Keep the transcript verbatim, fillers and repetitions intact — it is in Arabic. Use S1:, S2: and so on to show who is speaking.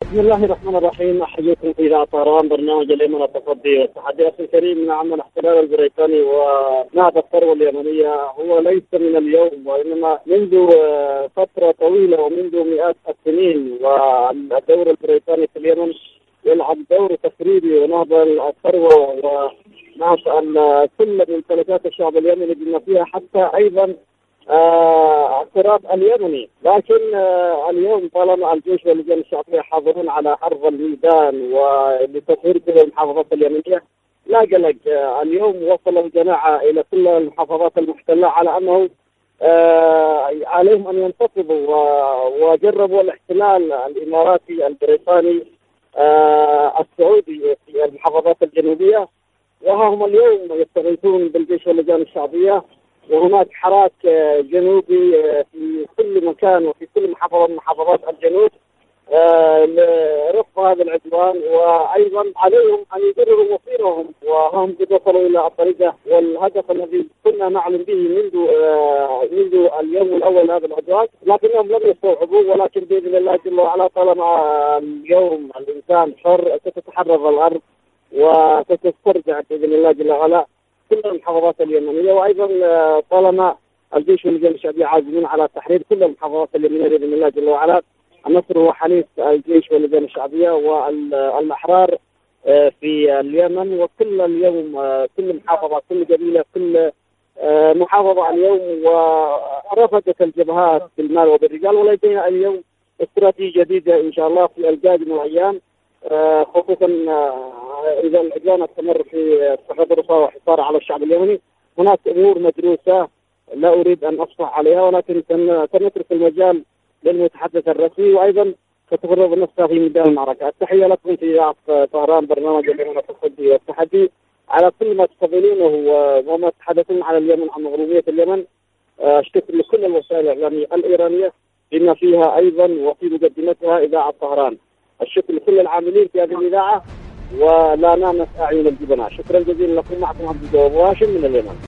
S1: بسم الله الرحمن الرحيم. احييكم في اذاعه طهران برنامج الايمن التصدي والتحدي. اخي الكريم، نعم الاحتلال البريطاني ونهب الثروه اليمنيه هو ليس من اليوم، وانما منذ فتره طويله ومنذ مئات السنين. والدور البريطاني في اليمن يلعب دور تخريبي ونهب الثروه ونهب كل ممتلكات الشعب اليمني بما فيها حتى ايضا اعتراض آه اليمني. لكن آه اليوم طالما الجيش واللجان الشعبيه حاضرون على ارض الميدان ولتطهير كل المحافظات اليمنيه، لا قلق. آه اليوم وصل الجماعه الى كل المحافظات المحتله على انه آه عليهم ان ينتفضوا، وجربوا الاحتلال الاماراتي البريطاني آه السعودي في المحافظات الجنوبيه، وها هم اليوم يستغيثون بالجيش واللجان الشعبيه. وهناك حراك جنوبي في كل مكان وفي كل محافظة من محافظات الجنوب لرفض هذا العدوان، وأيضا عليهم أن يبرروا مصيرهم، وهم قد وصلوا إلى الطريقة والهدف الذي كنا نعلم به منذ منذ اليوم الأول لهذا العدوان، لكنهم لم يستوعبوه. ولكن بإذن الله جل وعلا طالما اليوم الإنسان حر ستتحرر الأرض وستسترجع بإذن الله جل وعلا كل المحافظات اليمنيه. وايضا طالما الجيش واللجان الشعبيه عازمين على تحرير كل المحافظات اليمنيه باذن الله جل وعلا. النصر هو حليف الجيش واللجان الشعبيه والاحرار في اليمن، وكل اليوم كل محافظه كل قبيله كل محافظه اليوم ورفضت الجبهات بالمال وبالرجال. ولدينا اليوم استراتيجيه جديده ان شاء الله في القادم الايام، خصوصا اذا العدوان استمر في تحرر وحصار على الشعب اليمني. هناك امور مدروسه لا اريد ان افصح عليها، ولكن سنترك المجال للمتحدث الرسمي، وايضا ستفرغ نفسها في ميدان المعركه. التحيه لكم في اذاعه طهران برنامج الايمن التصدي والتحدي على كل ما تفضلونه وما تتحدثون على اليمن عن مغروميه اليمن. اشتكر لكل الوسائل الاعلاميه الايرانيه بما فيها ايضا وفي مقدمتها اذاعه طهران. الشكر لكل العاملين في هذه الإذاعة، ولا نامت أعين الجبناء. شكرا جزيلا لكم. معكم عبد الجواد واشم من اليمن.